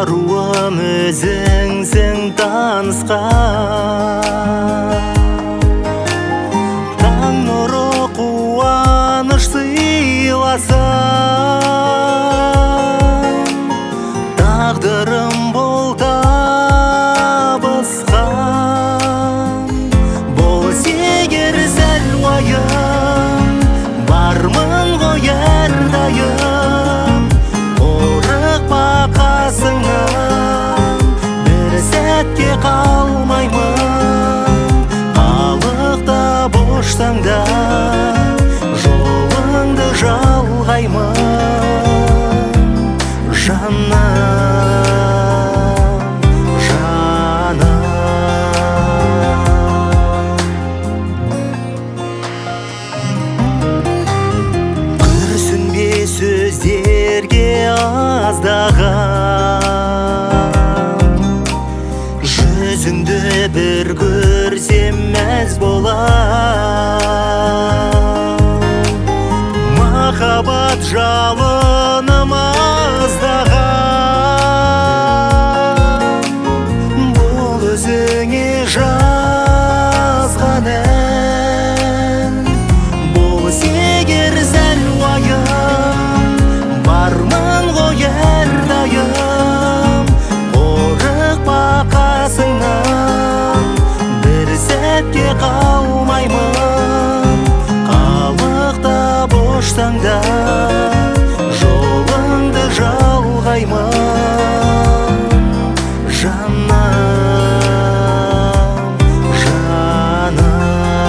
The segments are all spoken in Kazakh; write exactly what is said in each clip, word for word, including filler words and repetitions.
аруым өзіңсің танысқан. Таң нұры қуаныш сыйласан, тағдырым бол табысқан. Болыс егер сәл уайым, бармын ғой әрдайым. Қорықпа қасыңнан, бір сәтке қалмаймын. Қалықта боштан да жолыңды жалғаймын. Жаным, жаным. Күрсінбе сөздерге аздаған, жүзіңді бір көрсем мәз болам. Махаббат жалыным аздаған, бұл өзіңе жазған ән. Болыс егер сәл уайым, бармын ғой әрдайым. Қорықпа қасыңнан, бір сәтке қалмаймын. Қалықта боштан да жолыңды жалғаймын. Жаным, жаным.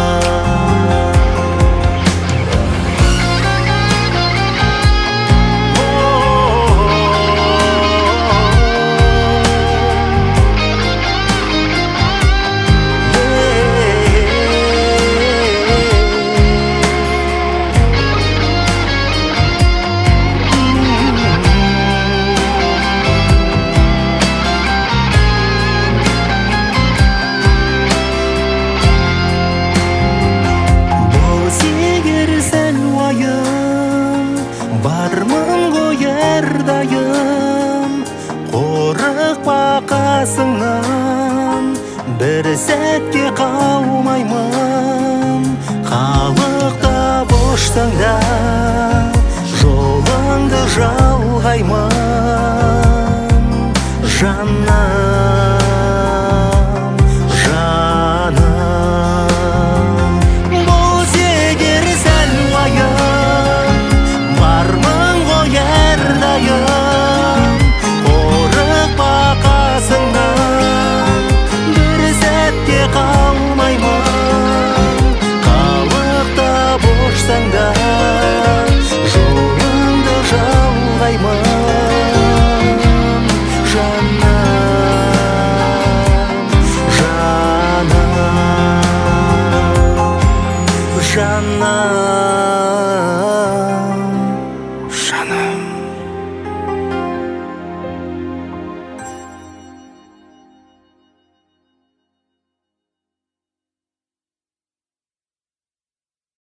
Бармын ғой әрдайым. Қорықпа қасыңнан, бір сәтке қалмаймын. Қалықта боштан да жолыңды жалғаймын. Жаным.